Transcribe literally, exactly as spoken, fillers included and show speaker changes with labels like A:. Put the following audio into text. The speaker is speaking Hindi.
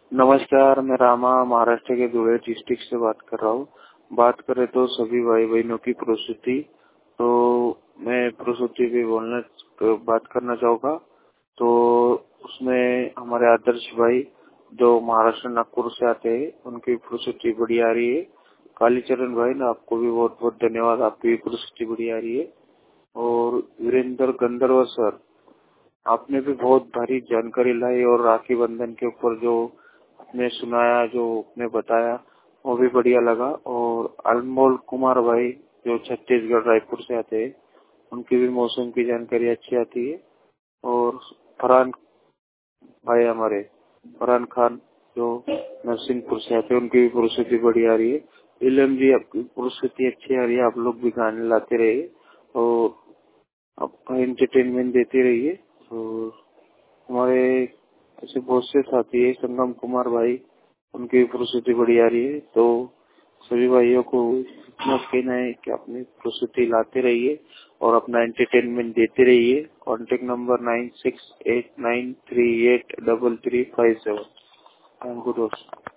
A: नमस्कार, मैं रामा महाराष्ट्र के धुले डिस्ट्रिक्ट से बात कर रहा हूँ। बात करें तो सभी भाई बहनों की प्रसूति, तो मैं प्रसूति पे बोलना बात करना चाहूँगा। तो उसमें हमारे आदर्श भाई जो महाराष्ट्र नागपुर से आते हैं, उनकी प्रसूति बढ़िया आ रही है। कालीचरण भाई ना, आपको भी बहुत बहुत धन्यवाद, आपकी प्रसूति बढ़िया आ रही है। और वीरेंद्र गंधर्व सर, आपने भी बहुत भारी जानकारी लाई और राखी बंधन के ऊपर जो आपने सुनाया, जो आपने बताया, वो भी बढ़िया लगा। और अनमोल कुमार भाई जो छत्तीसगढ़ रायपुर से आते हैं, उनकी भी मौसम की जानकारी अच्छी आती है। और फरहान भाई हमारे फरहान खान जो नरसिंहपुर से आते हैं, उनकी भी प्रस्तुति बढ़िया आ रही है। इलम जी, आपकी प्रस्तुति अच्छी आ रही है, आप लोग भी गाने लाते रहिए और आपका एंटरटेनमेंट देते रहिए। तो हमारे ऐसे बहुत से साथी है, संगम कुमार भाई, उनकी प्रस्तुति बढ़िया आ रही है। तो सभी भाइयों को इतना कहना है कि अपनी प्रस्तुति लाते रहिए और अपना एंटरटेनमेंट देते रहिए। Contact number nine six eight nine three eight double three five seven. Good.